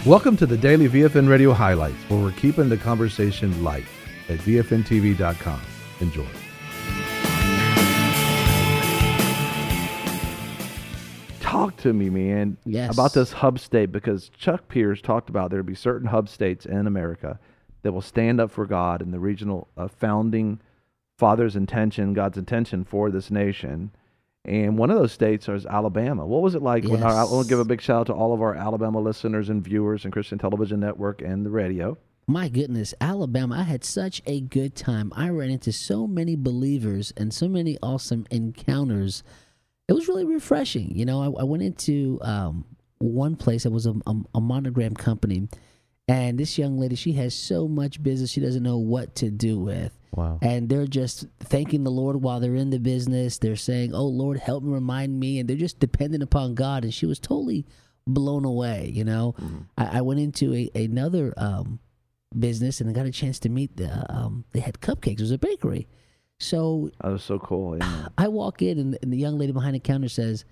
Welcome to the Daily VFN Radio Highlights, where we're keeping the conversation light at VFNTV.com. Enjoy. Talk to me, man, about this hub state, because Chuck Pierce talked about there would be certain hub states in America that will stand up for God and the regional founding fathers' intention, God's intention for this nation. And one of those states is Alabama. What was it like when I want to give a big shout out to all of our Alabama listeners and viewers and Christian Television Network and the radio. My goodness, Alabama, I had such a good time. I ran into so many believers and so many awesome encounters. It was really refreshing. You know, I went into one place that was a monogram company, and this young lady, she has so much business she doesn't know what to do with. Wow. And they're just thanking the Lord while they're in the business. They're saying, oh, Lord, help me, remind me. And they're just dependent upon God. And she was totally blown away, you know. Mm-hmm. I went into another business, and I got a chance to meet, they had cupcakes. It was a bakery. So that was so cool. Yeah. I walk in, and the young lady behind the counter says,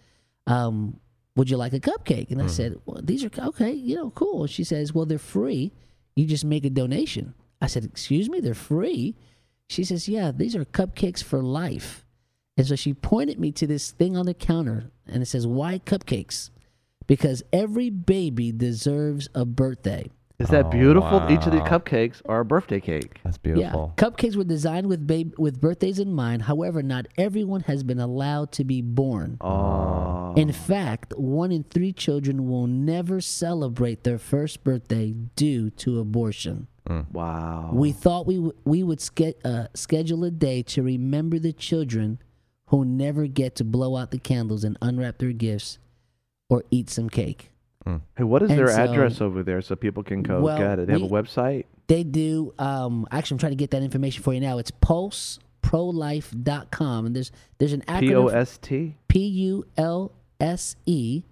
would you like a cupcake? And I said, well, these are, okay, you know, cool. And she says, well, they're free. You just make a donation. I said, excuse me, they're free? She says, yeah, these are cupcakes for life. And so she pointed me to this thing on the counter, and it says, why cupcakes? Because every baby deserves a birthday. Is that beautiful? Wow. Each of these cupcakes are a birthday cake. That's beautiful. Yeah. Cupcakes were designed with birthdays in mind. However, not everyone has been allowed to be born. Oh. In fact, 1 in 3 children will never celebrate their first birthday due to abortion. Wow. We thought we would schedule a day to remember the children who never get to blow out the candles and unwrap their gifts or eat some cake. Hey, what is their address over there so people can go get it? They have a website? They do. Actually, I'm trying to get that information for you now. It's pulseprolife.com, and there's an acronym. P-O-S-T? P-U-L-S-E.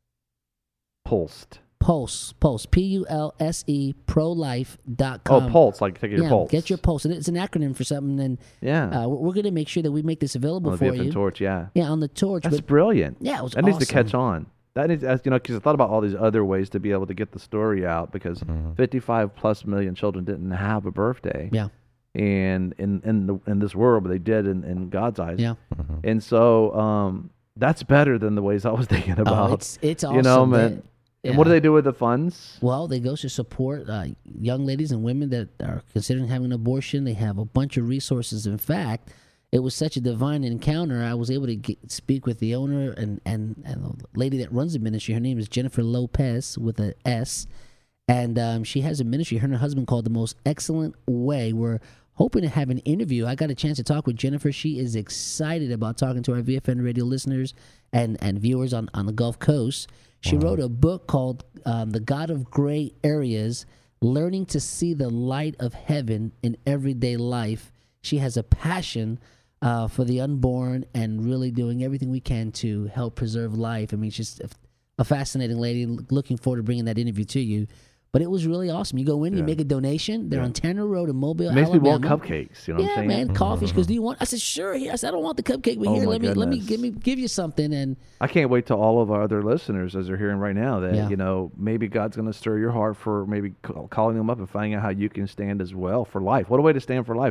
Pulsed. Pulse, P-U-L-S-E, prolife.com. Oh, Pulse, like taking your pulse. Get your pulse. And it's an acronym for something. And we're going to make sure that we make this available for you. On the Torch, yeah. Yeah, on the Torch. That's brilliant. Yeah, it was That needs to catch on. That is, you know, because I thought about all these other ways to be able to get the story out, because 55 plus million children didn't have a birthday. Yeah. And in this world, but they did in God's eyes. Yeah. And so that's better than the ways I was thinking about. Oh, it's awesome. You know, man. And what do they do with the funds? Well, they go to support young ladies and women that are considering having an abortion. They have a bunch of resources. In fact, it was such a divine encounter. I was able to speak with the owner and the lady that runs the ministry. Her name is Jennifer Lopez with an S. And she has a ministry, her and her husband, called The Most Excellent Way. We're hoping to have an interview. I got a chance to talk with Jennifer. She is excited about talking to our VFN radio listeners and viewers on the Gulf Coast. She wrote a book called The God of Gray Areas, Learning to See the Light of Heaven in Everyday Life. She has a passion for the unborn and really doing everything we can to help preserve life. I mean, she's a fascinating lady. Looking forward to bringing that interview to you. But it was really awesome. You go in, you make a donation. They're on Tanner Road in Mobile, Alabama. Makes me want cupcakes. You know what I'm saying? Yeah, man, coffee. She goes, "Do you want?" I said, "Sure." I said, "I don't want the cupcake, but here, let me give you something." And I can't wait till all of our other listeners, as they're hearing right now, that you know, maybe God's going to stir your heart for maybe calling them up and finding out how you can stand as well for life. What a way to stand for life!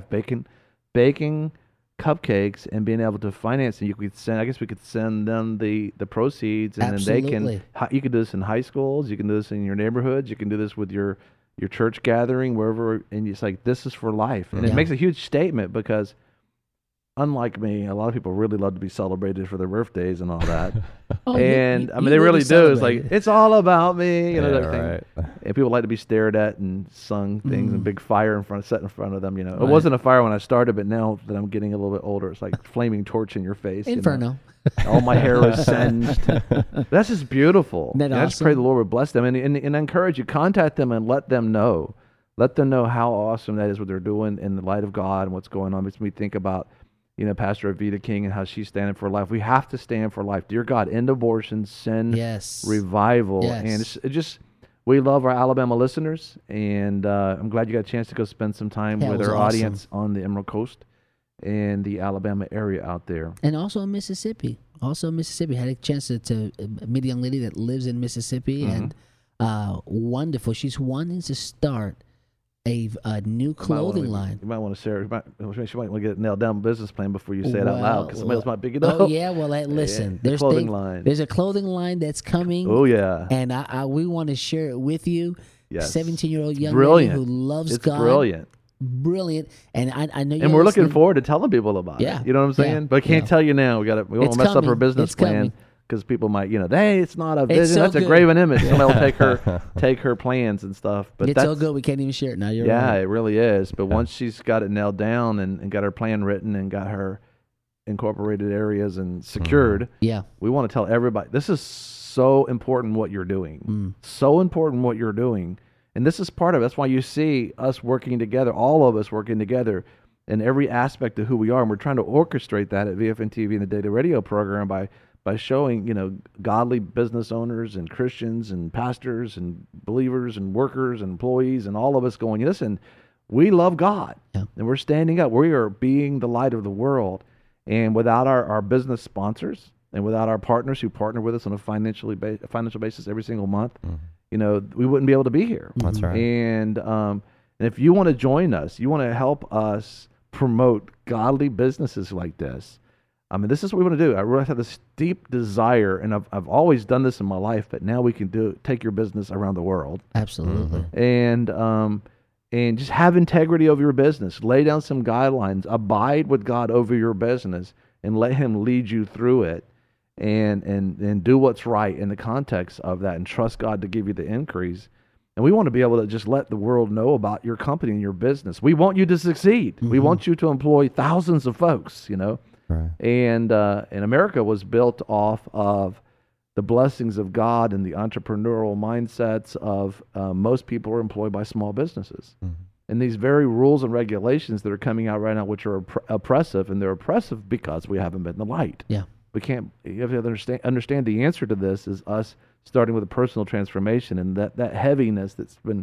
Baking cupcakes and being able to finance it. You could send. I guess we could send them the proceeds, and then they can. You can do this in high schools. You can do this in your neighborhoods. You can do this with your church gathering, wherever, and it's like, this is for life. And it makes a huge statement, because unlike me, a lot of people really love to be celebrated for their birthdays and all that. And I mean, they really do. It's like, it's all about me, you know, that thing. And people like to be stared at and sung things and big fire set in front of them, you know. It wasn't a fire when I started, but now that I'm getting a little bit older, it's like flaming torch in your face. Inferno. You know? All my hair was singed. That's just beautiful. Awesome? I just pray the Lord would bless them, and I encourage you, contact them and let them know. Let them know how awesome that is, what they're doing in the light of God and what's going on. It makes me think about, you know, Pastor Avita King and how she's standing for life. We have to stand for life. Dear God, end abortion, sin, revival. And it just, we love our Alabama listeners, and I'm glad you got a chance to go spend some time with our audience on the Emerald Coast and the Alabama area out there. And also in Mississippi. Had a chance to meet a young lady that lives in Mississippi, and wonderful. She's wanting to start a new clothing line. You might want to share. She might want to get a nailed down business plan before you say it out loud, because somebody else might pick it up. Oh yeah, well listen, there's clothing line. There's a clothing line that's coming. Oh yeah, and we want to share it with you. Yes, 17-year-old young lady who loves God. Brilliant. And I know. And we're looking forward to telling people about it. You know what I'm saying? But I can't tell you now. We won't mess up her business plan. Because people might, hey, it's not a vision. That's a graven image. Somebody will take her plans and stuff. But it's so good we can't even share it now. You're right. Yeah, it really is. But once she's got it nailed down and got her plan written and got her incorporated areas and secured, we want to tell everybody, this is so important what you're doing. So important what you're doing. And this is part of it. That's why you see us working together, all of us working together in every aspect of who we are. And we're trying to orchestrate that at VFN TV and the Daily Radio program by showing, godly business owners and Christians and pastors and believers and workers and employees and all of us going, listen, we love God and we're standing up. We are being the light of the world. And without our business sponsors and without our partners who partner with us on a financial basis every single month, we wouldn't be able to be here. That's right. And if you want to join us, you want to help us promote godly businesses like this, this is what we want to do. I really have this deep desire, and I've always done this in my life, but now we can take your business around the world. Absolutely. And just have integrity over your business. Lay down some guidelines. Abide with God over your business, and let Him lead you through it, and do what's right in the context of that, and trust God to give you the increase. And we want to be able to just let the world know about your company and your business. We want you to succeed. We want you to employ thousands of folks, Right. And America was built off of the blessings of God and the entrepreneurial mindsets of most people are employed by small businesses. And these very rules and regulations that are coming out right now, which are oppressive, and they're oppressive because we haven't been in the light. Yeah. You have to understand the answer to this is us starting with a personal transformation, and that heaviness that's been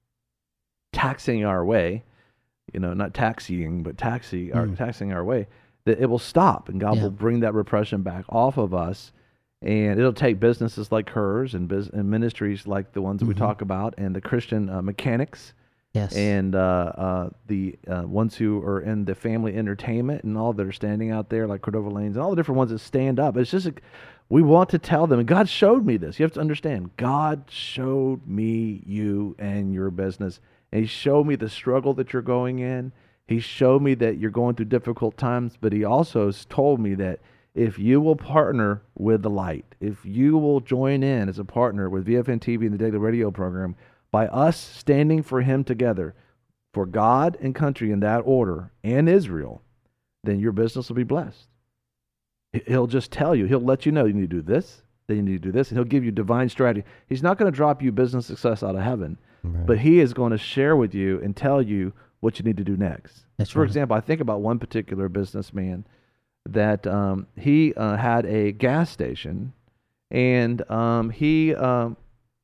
taxing our way, not taxiing, but taxing our way, that it will stop, and God will bring that repression back off of us. And it'll take businesses like hers and ministries like the ones that we talk about, and the Christian mechanics, and the ones who are in the family entertainment and all that are standing out there, like Cordova Lanes and all the different ones that stand up. It's just we want to tell them, and God showed me this. You have to understand, God showed me you and your business, and He showed me the struggle that you're going in. He showed me that you're going through difficult times, but He also told me that if you will partner with the light, if you will join in as a partner with VFN TV and the Daily Radio program, by us standing for Him together, for God and country in that order, and Israel, then your business will be blessed. He'll just tell you, He'll let you know, you need to do this, then you need to do this, and He'll give you divine strategy. He's not going to drop you business success out of heaven, but He is going to share with you and tell you what you need to do next. For example, I think about one particular businessman that he had a gas station, and he was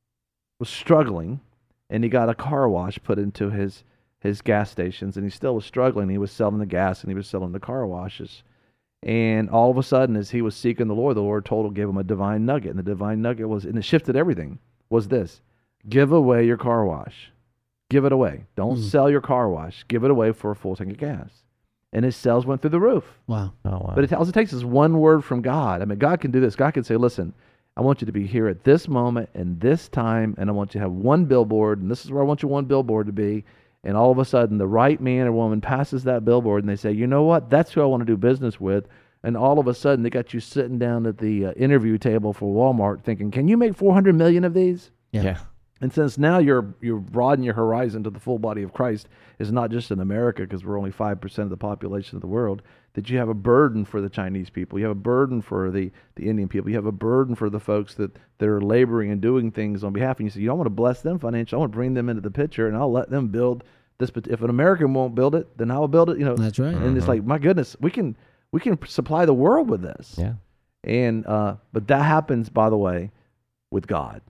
struggling, and he got a car wash put into his gas stations, and he still was struggling. He was selling the gas, and he was selling the car washes. And all of a sudden, as he was seeking the Lord gave him a divine nugget, and the divine nugget was, and it shifted everything, was this: give away your car wash. Give it away. Don't sell your car wash. Give it away for a full tank of gas. And his sales went through the roof. Wow. Oh, wow. But all it takes is one word from God. God can do this. God can say, listen, I want you to be here at this moment and this time, and I want you to have one billboard, and this is where I want your one billboard to be. And all of a sudden, the right man or woman passes that billboard, and they say, you know what? That's who I want to do business with. And all of a sudden, they got you sitting down at the interview table for Walmart thinking, can you make 400 million of these? Yeah. And since now you're broadening your horizon to the full body of Christ, is not just in America, because we're only 5% of the population of the world, that you have a burden for the Chinese people. You have a burden for the Indian people. You have a burden for the folks that are laboring and doing things on behalf. And you say, I want to bless them financially. I want to bring them into the picture, and I'll let them build this. But if an American won't build it, then I will build it. That's right. And it's like, my goodness, we can supply the world with this. Yeah. And but that happens, by the way, with God.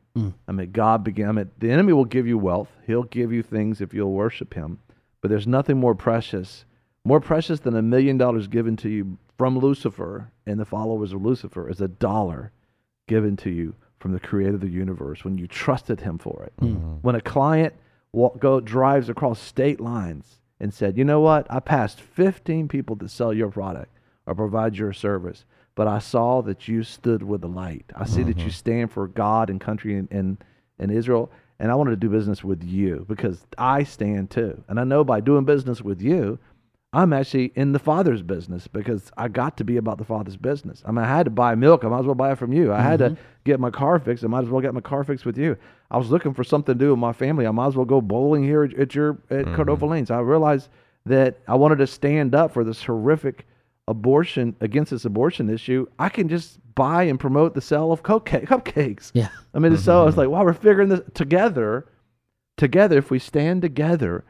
The enemy will give you wealth. He'll give you things if you'll worship him. But there's nothing more precious than $1 million given to you from Lucifer and the followers of Lucifer is $1 given to you from the creator of the universe when you trusted him for it. Mm-hmm. When a client drives across state lines and said, you know what, I passed 15 people to sell your product or provide your service, but I saw that you stood with the light. I see that you stand for God and country in Israel, and I wanted to do business with you because I stand too. And I know by doing business with you, I'm actually in the Father's business because I got to be about the Father's business. I mean, I had to buy milk. I might as well buy it from you. I had to get my car fixed. I might as well get my car fixed with you. I was looking for something to do with my family. I might as well go bowling here at Cordova Lanes. I realized that I wanted to stand up for this horrific against this abortion issue. I can just buy and promote the sale of cupcakes. Yeah. I mean, so I was like, wow, we're figuring this together, if we stand together,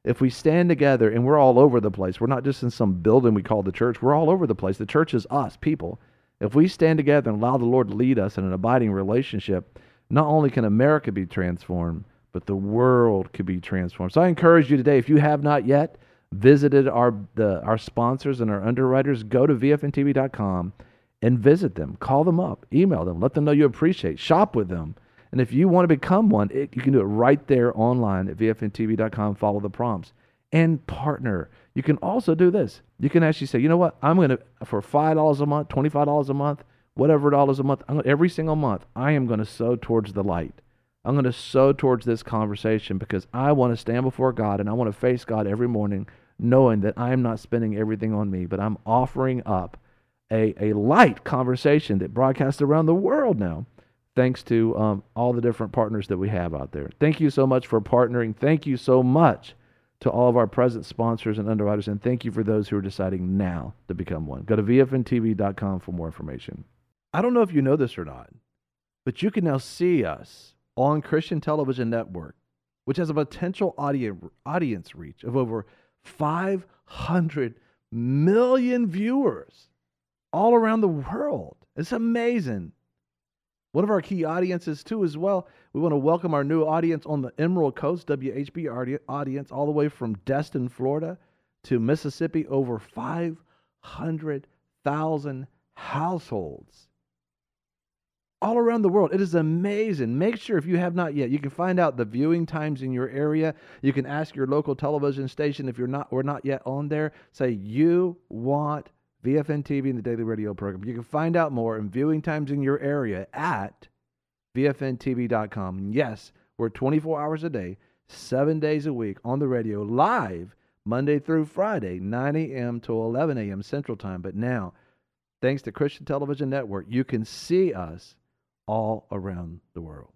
and we're all over the place. We're not just in some building we call the church. We're all over the place. The church is us, people. If we stand together and allow the Lord to lead us in an abiding relationship, not only can America be transformed, but the world could be transformed. So I encourage you today, if you have not yet visited our sponsors and our underwriters, go to vfntv.com and visit them. Call them up, email them, let them know you appreciate, shop with them. And if you want to become one, you can do it right there online at vfntv.com. Follow the prompts and partner. You can also do this. You can actually say, you know what? I'm going to, for $5 a month, $25 a month, whatever dollars a month, every single month, I am going to sow towards the light. I'm going to sow towards this conversation because I want to stand before God and I want to face God every morning knowing that I'm not spending everything on me, but I'm offering up a light conversation that broadcasts around the world now, thanks to all the different partners that we have out there. Thank you so much for partnering. Thank you so much to all of our present sponsors and underwriters, and thank you for those who are deciding now to become one. Go to vfntv.com for more information. I don't know if you know this or not, but you can now see us on Christian Television Network, which has a potential audience reach of over 500 million viewers all around the world. It's amazing. One of our key audiences, too, as well, we want to welcome our new audience on the Emerald Coast, WHB audience, all the way from Destin, Florida to Mississippi, over 500,000 households all around the world. It is amazing. Make sure, if you have not yet, you can find out the viewing times in your area. You can ask your local television station if we're not yet on there. Say you want VFN TV and the Daily Radio program. You can find out more and viewing times in your area at VFNTV.com. Yes, we're 24 hours a day, 7 days a week on the radio, live Monday through Friday, 9 a.m. to 11 a.m. Central Time. But now, thanks to Christian Television Network, you can see us all around the world.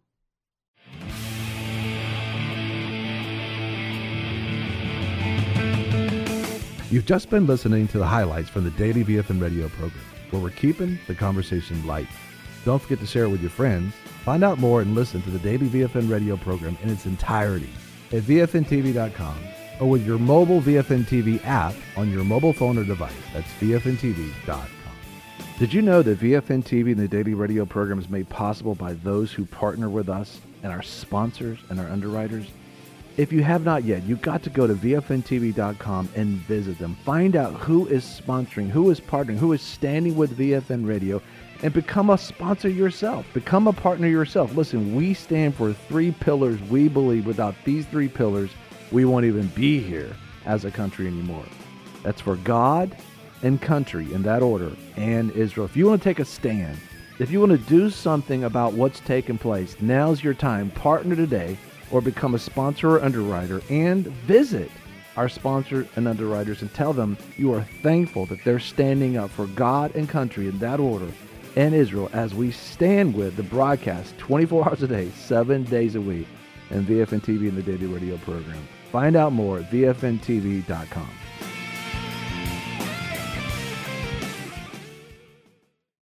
You've just been listening to the highlights from the Daily VFN Radio program, where we're keeping the conversation light. Don't forget to share it with your friends. Find out more and listen to the Daily VFN Radio program in its entirety at VFNTV.com or with your mobile VFN TV app on your mobile phone or device. That's VFNTV.com. Did you know that VFN TV and the Daily Radio program is made possible by those who partner with us and our sponsors and our underwriters? If you have not yet, you've got to go to VFNTV.com and visit them. Find out who is sponsoring, who is partnering, who is standing with VFN Radio, and become a sponsor yourself. Become a partner yourself. Listen, we stand for 3 pillars. We believe without these 3 pillars, we won't even be here as a country anymore. That's for God and country, in that order, and Israel. If you want to take a stand, if you want to do something about what's taking place, now's your time. Partner today or become a sponsor or underwriter, and visit our sponsors and underwriters and tell them you are thankful that they're standing up for God and country in that order and Israel as we stand with the broadcast 24 hours a day, 7 days a week, and VFN TV and the Daily Radio program. Find out more at VFNTV.com.